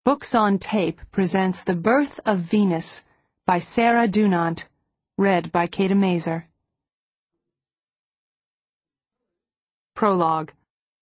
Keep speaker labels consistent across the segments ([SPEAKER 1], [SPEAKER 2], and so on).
[SPEAKER 1] Books on Tape presents The Birth of Venus by Sarah Dunant, read by Kata Mazer. Prologue.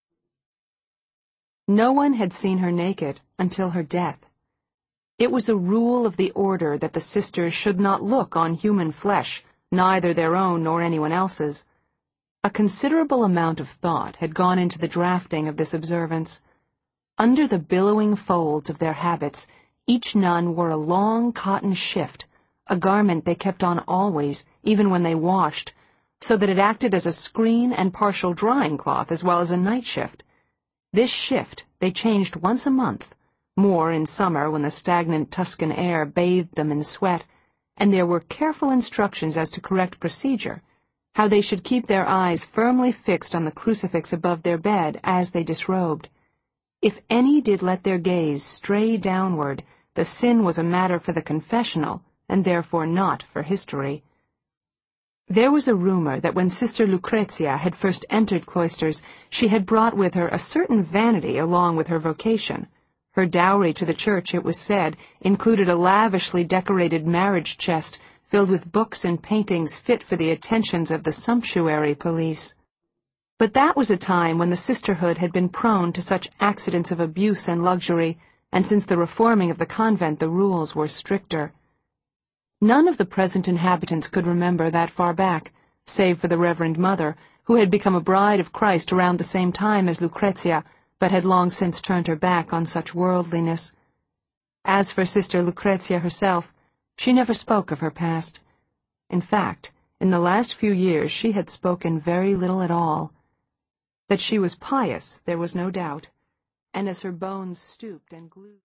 [SPEAKER 1] No one had seen her naked until her death. It was a rule of the order that the sisters should not look on human flesh, neither their own nor anyone else's. A considerable amount of thought had gone into the drafting of this observance. Under the billowing folds of their habits, each nun wore a long cotton shift, a garment they kept on always, even when they washed, so that it acted as a screen and partial drying cloth as well as a night shift. This shift they changed once a month, more in summer when the stagnant Tuscan air bathed them in sweat, and there were careful instructions as to correct procedure, how they should keep their eyes firmly fixed on the crucifix above their bed as they disrobed. If any did let their gaze stray downward, the sin was a matter for the confessional, and therefore not for history. There was a rumor that when Sister Lucrezia had first entered cloisters, she had brought with her a certain vanity along with her vocation. Her dowry to the church, it was said, included a lavishly decorated marriage chest filled with books and paintings fit for the attentions of the sumptuary police. But that was a time when the sisterhood had been prone to such accidents of abuse and luxury, and since the reforming of the convent the rules were stricter. None of the present inhabitants could remember that far back, save for the Reverend Mother, who had become a bride of Christ around the same time as Lucrezia, but had long since turned her back on such worldliness. As for Sister Lucrezia herself, she never spoke of her past. In fact, in the last few years she had spoken very little at all. That she was pious there was no doubt, and as her bones stooped and glued